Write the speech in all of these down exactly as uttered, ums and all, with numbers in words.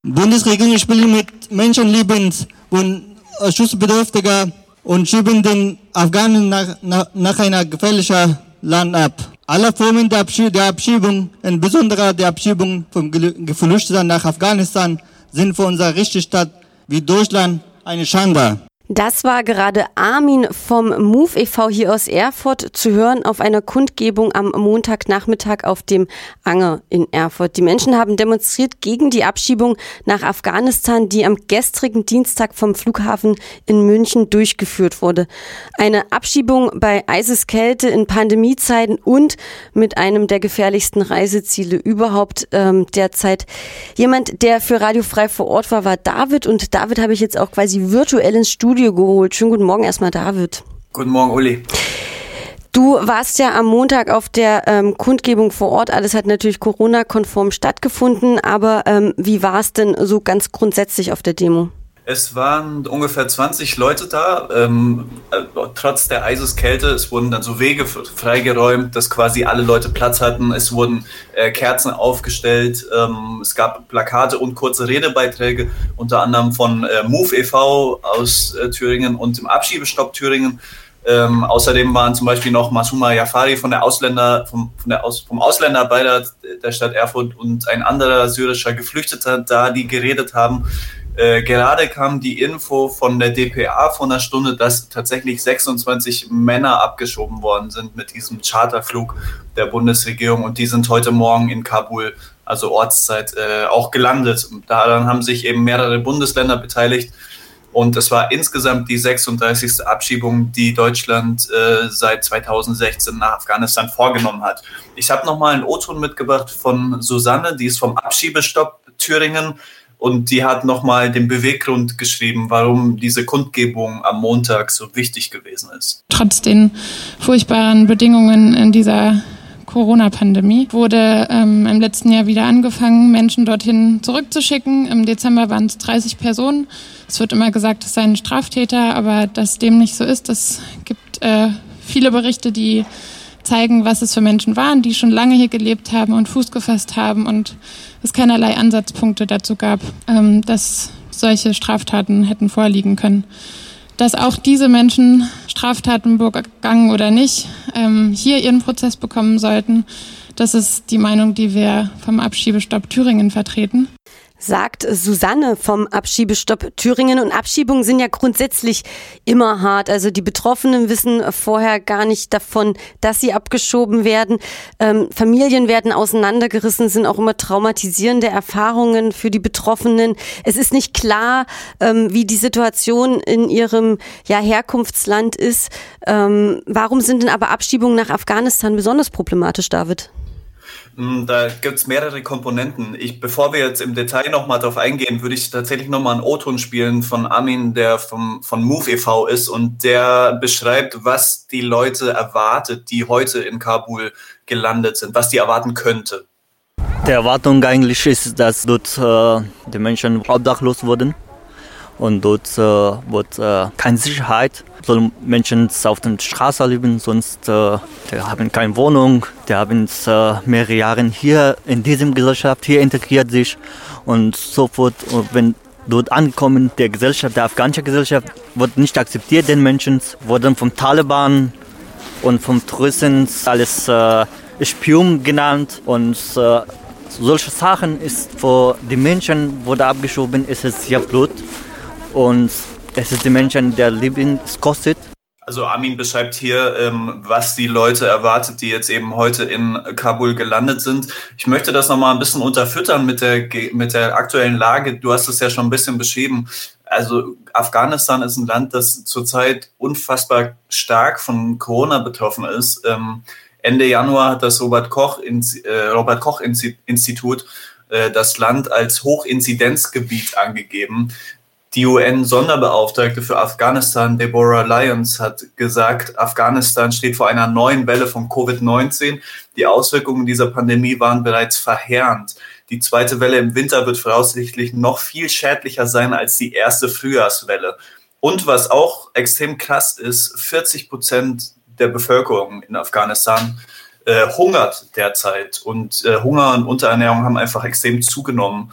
Bundesregierung spielt mit Menschenlebens und Schutzbedürftiger und schieben den Afghanen nach, nach, nach einer gefährlichen Land ab. Alle Formen der, Abschieb, der Abschiebung, insbesondere der Abschiebung von Geflüchteten nach Afghanistan, sind für unsere Rechtsstaat wie Deutschland eine Schande. Das war gerade Armin vom Move e V hier aus Erfurt zu hören auf einer Kundgebung am Montagnachmittag auf dem Anger in Erfurt. Die Menschen haben demonstriert gegen die Abschiebung nach Afghanistan, die am gestrigen Dienstag vom Flughafen in München durchgeführt wurde. Eine Abschiebung bei Eiseskälte in Pandemiezeiten und mit einem der gefährlichsten Reiseziele überhaupt ähm, derzeit. Jemand, der für Radio Frei vor Ort war, war David, und David habe ich jetzt auch quasi virtuell ins Studio geholt. Schönen guten Morgen erstmal, David. Guten Morgen, Uli. Du warst ja am Montag auf der ähm, Kundgebung vor Ort. Alles hat natürlich Corona-konform stattgefunden, aber ähm, wie war es denn so ganz grundsätzlich auf der Demo? Es waren ungefähr zwanzig Leute da, ähm, trotz der Eiseskälte. Es wurden dann so Wege freigeräumt, dass quasi alle Leute Platz hatten. Es wurden äh, Kerzen aufgestellt. Ähm, es gab Plakate und kurze Redebeiträge, unter anderem von äh, Move e V aus äh, Thüringen und dem Abschiebestopp Thüringen. Ähm, außerdem waren zum Beispiel noch Masuma Jafari von der Ausländer, vom, von der Aus, vom Ausländerbeirat der Stadt Erfurt und ein anderer syrischer Geflüchteter da, die geredet haben. Äh, gerade kam die Info von der D P A vor einer Stunde, dass tatsächlich sechsundzwanzig Männer abgeschoben worden sind mit diesem Charterflug der Bundesregierung, und die sind heute Morgen in Kabul, also Ortszeit, äh, auch gelandet. Daran haben sich eben mehrere Bundesländer beteiligt, und es war insgesamt die sechsunddreißigste Abschiebung, die Deutschland äh, seit zweitausendsechzehn nach Afghanistan vorgenommen hat. Ich habe nochmal einen O-Ton mitgebracht von Susanne, die ist vom Abschiebestopp Thüringen. Und die hat nochmal den Beweggrund geschrieben, warum diese Kundgebung am Montag so wichtig gewesen ist. Trotz den furchtbaren Bedingungen in dieser Corona-Pandemie wurde ähm, im letzten Jahr wieder angefangen, Menschen dorthin zurückzuschicken. Im Dezember waren es dreißig Personen. Es wird immer gesagt, es seien Straftäter, aber dass dem nicht so ist, es gibt äh, viele Berichte, die zeigen, was es für Menschen waren, die schon lange hier gelebt haben und Fuß gefasst haben, und es keinerlei Ansatzpunkte dazu gab, ähm, dass solche Straftaten hätten vorliegen können. Dass auch diese Menschen, Straftaten begangen oder nicht, ähm, hier ihren Prozess bekommen sollten, das ist die Meinung, die wir vom Abschiebestopp Thüringen vertreten. Sagt Susanne vom Abschiebestopp Thüringen. Und Abschiebungen sind ja grundsätzlich immer hart. Also die Betroffenen wissen vorher gar nicht davon, dass sie abgeschoben werden. Ähm, Familien werden auseinandergerissen, sind auch immer traumatisierende Erfahrungen für die Betroffenen. Es ist nicht klar, ähm, wie die Situation in ihrem ja, Herkunftsland ist. Ähm, warum sind denn aber Abschiebungen nach Afghanistan besonders problematisch, David? Da gibt es mehrere Komponenten. Ich, bevor wir jetzt im Detail nochmal drauf eingehen, würde ich tatsächlich nochmal einen O-Ton spielen von Armin, der vom, von Move e V ist, und der beschreibt, was die Leute erwartet, die heute in Kabul gelandet sind, was die erwarten könnte. Die Erwartung eigentlich ist, dass dort äh, die Menschen obdachlos wurden. Und dort äh, wird äh, keine Sicherheit. Sollen Menschen auf der Straße leben, sonst äh, die haben keine Wohnung. Die haben äh, mehrere Jahre hier in dieser Gesellschaft, hier integriert sich. Und sofort, wenn dort ankommen, der Gesellschaft, der afghanische Gesellschaft, wird nicht akzeptiert, den Menschen, wurden vom Taliban und vom Touristen alles äh, Spion genannt. Und äh, solche Sachen ist für die Menschen, wurde abgeschoben, ist es sehr blut. Und es ist die Menschen, der Leben kostet. Also Armin beschreibt hier, ähm, was die Leute erwartet, die jetzt eben heute in Kabul gelandet sind. Ich möchte das nochmal ein bisschen unterfüttern mit der, mit der aktuellen Lage. Du hast es ja schon ein bisschen beschrieben. Also Afghanistan ist ein Land, das zurzeit unfassbar stark von Corona betroffen ist. Ähm, Ende Januar hat das Robert Koch, äh, Robert Koch Institut äh, das Land als Hochinzidenzgebiet angegeben. Die U N-Sonderbeauftragte für Afghanistan, Deborah Lyons, hat gesagt, Afghanistan steht vor einer neuen Welle von Covid neunzehn. Die Auswirkungen dieser Pandemie waren bereits verheerend. Die zweite Welle im Winter wird voraussichtlich noch viel schädlicher sein als die erste Frühjahrswelle. Und was auch extrem krass ist, vierzig Prozent der Bevölkerung in Afghanistan äh, hungert derzeit. Und äh, Hunger und Unterernährung haben einfach extrem zugenommen.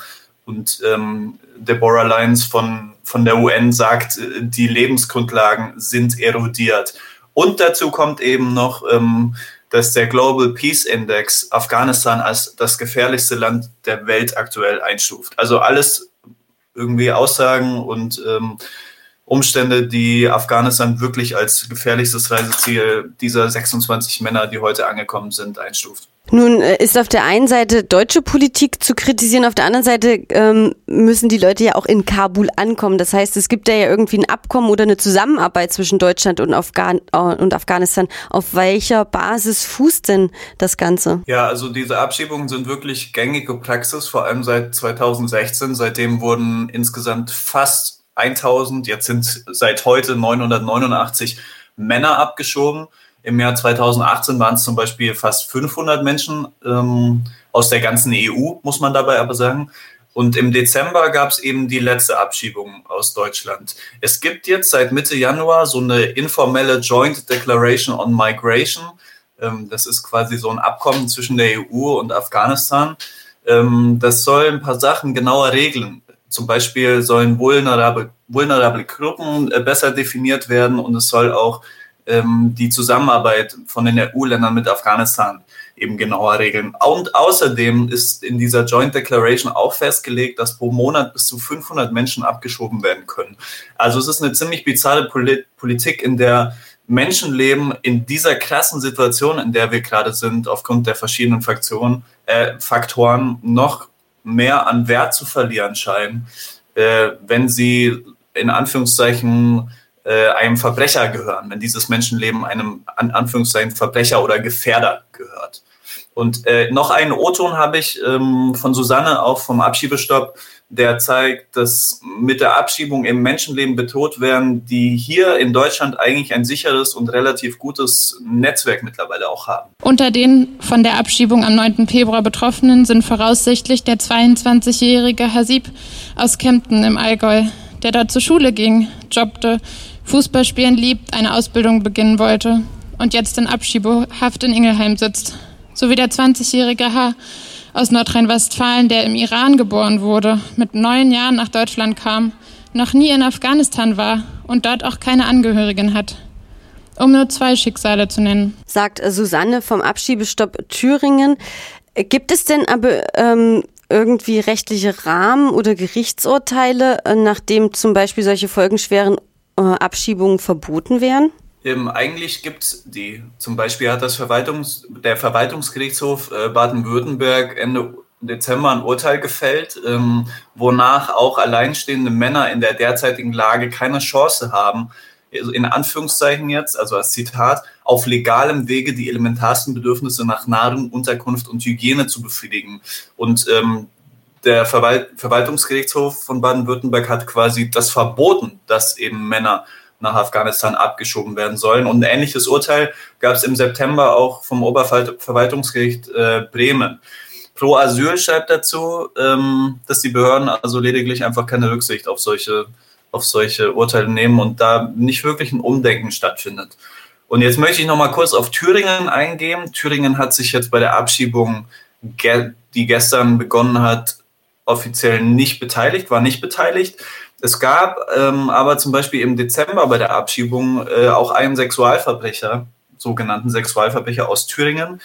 Und ähm, Deborah Lyons von, von der U N sagt, die Lebensgrundlagen sind erodiert. Und dazu kommt eben noch, ähm, dass der Global Peace Index Afghanistan als das gefährlichste Land der Welt aktuell einstuft. Also alles irgendwie Aussagen und ähm, Umstände, die Afghanistan wirklich als gefährlichstes Reiseziel dieser sechsundzwanzig Männer, die heute angekommen sind, einstuft. Nun ist auf der einen Seite deutsche Politik zu kritisieren, auf der anderen Seite ähm, müssen die Leute ja auch in Kabul ankommen. Das heißt, es gibt da ja irgendwie ein Abkommen oder eine Zusammenarbeit zwischen Deutschland und, Afghan- und Afghanistan. Auf welcher Basis fußt denn das Ganze? Ja, also diese Abschiebungen sind wirklich gängige Praxis, vor allem seit zweitausendsechzehn. Seitdem wurden insgesamt fast tausend, jetzt sind seit heute neunhundertneunundachtzig Männer abgeschoben. Im Jahr zweitausendachtzehn waren es zum Beispiel fast fünfhundert Menschen ähm, aus der ganzen E U, muss man dabei aber sagen. Und im Dezember gab es eben die letzte Abschiebung aus Deutschland. Es gibt jetzt seit Mitte Januar so eine informelle Joint Declaration on Migration. Ähm, das ist quasi so ein Abkommen zwischen der E U und Afghanistan. Ähm, das soll ein paar Sachen genauer regeln. Zum Beispiel sollen vulnerable, vulnerable Gruppen äh, besser definiert werden und es soll auch ähm, die Zusammenarbeit von den E U-Ländern mit Afghanistan eben genauer regeln. Und außerdem ist in dieser Joint Declaration auch festgelegt, dass pro Monat bis zu fünfhundert Menschen abgeschoben werden können. Also es ist eine ziemlich bizarre Polit- Politik, in der Menschenleben in dieser krassen Situation, in der wir gerade sind, aufgrund der verschiedenen Faktoren, äh, Faktoren noch mehr an Wert zu verlieren scheinen, äh, wenn sie in Anführungszeichen äh, einem Verbrecher gehören, wenn dieses Menschenleben einem an Anführungszeichen Verbrecher oder Gefährder gehört. Und äh, noch einen O-Ton habe ich ähm, von Susanne, auch vom Abschiebestopp, der zeigt, dass mit der Abschiebung eben Menschenleben bedroht werden, die hier in Deutschland eigentlich ein sicheres und relativ gutes Netzwerk mittlerweile auch haben. Unter den von der Abschiebung am neunten Februar Betroffenen sind voraussichtlich der zweiundzwanzigjährige Hasib aus Kempten im Allgäu, der dort zur Schule ging, jobbte, Fußball spielen liebt, eine Ausbildung beginnen wollte und jetzt in Abschiebehaft in Ingelheim sitzt. Sowie der zwanzigjährige H. aus Nordrhein-Westfalen, der im Iran geboren wurde, mit neun Jahren nach Deutschland kam, noch nie in Afghanistan war und dort auch keine Angehörigen hat. Um nur zwei Schicksale zu nennen. Sagt Susanne vom Abschiebestopp Thüringen. Gibt es denn aber ähm, irgendwie rechtliche Rahmen oder Gerichtsurteile, nachdem zum Beispiel solche folgenschweren äh, Abschiebungen verboten wären? Ähm, eigentlich gibt es die. Zum Beispiel hat das Verwaltungs-, der Verwaltungsgerichtshof äh, Baden-Württemberg Ende Dezember ein Urteil gefällt, ähm, wonach auch alleinstehende Männer in der derzeitigen Lage keine Chance haben, in Anführungszeichen jetzt, also als Zitat, auf legalem Wege die elementarsten Bedürfnisse nach Nahrung, Unterkunft und Hygiene zu befriedigen. Und ähm, der Verwalt- Verwaltungsgerichtshof von Baden-Württemberg hat quasi das verboten, dass eben Männer nach Afghanistan abgeschoben werden sollen. Und ein ähnliches Urteil gab es im September auch vom Oberverwaltungsgericht äh, Bremen. Pro Asyl schreibt dazu, ähm, dass die Behörden also lediglich einfach keine Rücksicht auf solche, auf solche Urteile nehmen und da nicht wirklich ein Umdenken stattfindet. Und jetzt möchte ich noch mal kurz auf Thüringen eingehen. Thüringen hat sich jetzt bei der Abschiebung, ge- die gestern begonnen hat, offiziell nicht beteiligt, war nicht beteiligt. Es gab ähm, aber zum Beispiel im Dezember bei der Abschiebung äh, auch einen Sexualverbrecher, sogenannten Sexualverbrecher aus Thüringen.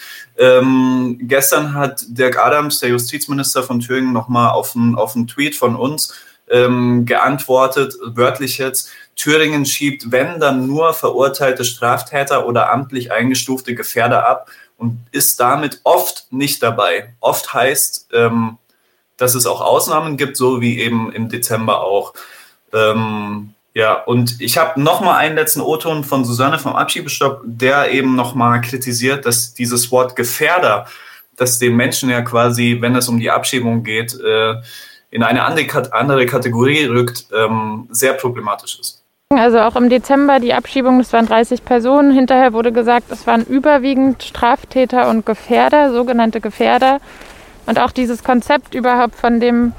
Ähm, gestern hat Dirk Adams, der Justizminister von Thüringen, nochmal auf einen auf einen Tweet von uns ähm, geantwortet, wörtlich jetzt: Thüringen schiebt, wenn, dann nur verurteilte Straftäter oder amtlich eingestufte Gefährder ab und ist damit oft nicht dabei. Oft heißt, ähm, dass es auch Ausnahmen gibt, so wie eben im Dezember auch. Ähm, ja, und ich habe nochmal einen letzten O-Ton von Susanne vom Abschiebestopp, der eben nochmal kritisiert, dass dieses Wort Gefährder, das den Menschen ja quasi, wenn es um die Abschiebung geht, äh, in eine andere Kategorie rückt, ähm, sehr problematisch ist. Also auch im Dezember die Abschiebung, das waren dreißig Personen. Hinterher wurde gesagt, es waren überwiegend Straftäter und Gefährder, sogenannte Gefährder. Und auch dieses Konzept überhaupt von dem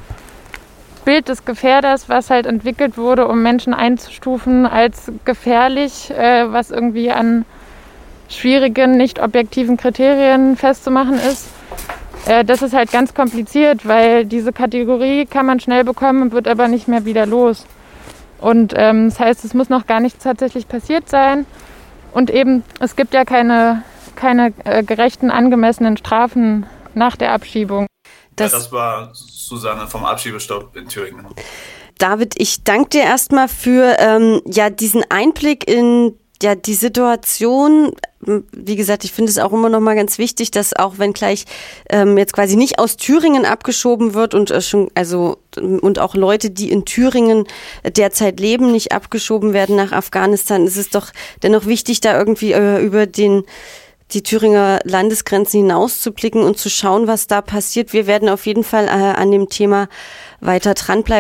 Bild des Gefährders, was halt entwickelt wurde, um Menschen einzustufen als gefährlich, äh, was irgendwie an schwierigen, nicht objektiven Kriterien festzumachen ist, äh, das ist halt ganz kompliziert, weil diese Kategorie kann man schnell bekommen, wird aber nicht mehr wieder los. Und ähm, das heißt, es muss noch gar nichts tatsächlich passiert sein. Und eben, es gibt ja keine, keine äh, gerechten, angemessenen Strafen nach der Abschiebung. Das, ja, das war Susanne vom Abschiebestopp in Thüringen. David, ich danke dir erstmal für ähm, ja diesen Einblick in ja die Situation. Wie gesagt, ich finde es auch immer noch mal ganz wichtig, dass auch wenn gleich ähm, jetzt quasi nicht aus Thüringen abgeschoben wird und äh, schon also und auch Leute, die in Thüringen derzeit leben, nicht abgeschoben werden nach Afghanistan, ist es doch dennoch wichtig, da irgendwie äh, über den die Thüringer Landesgrenzen hinauszublicken und zu schauen, was da passiert. Wir werden auf jeden Fall äh, an dem Thema weiter dranbleiben.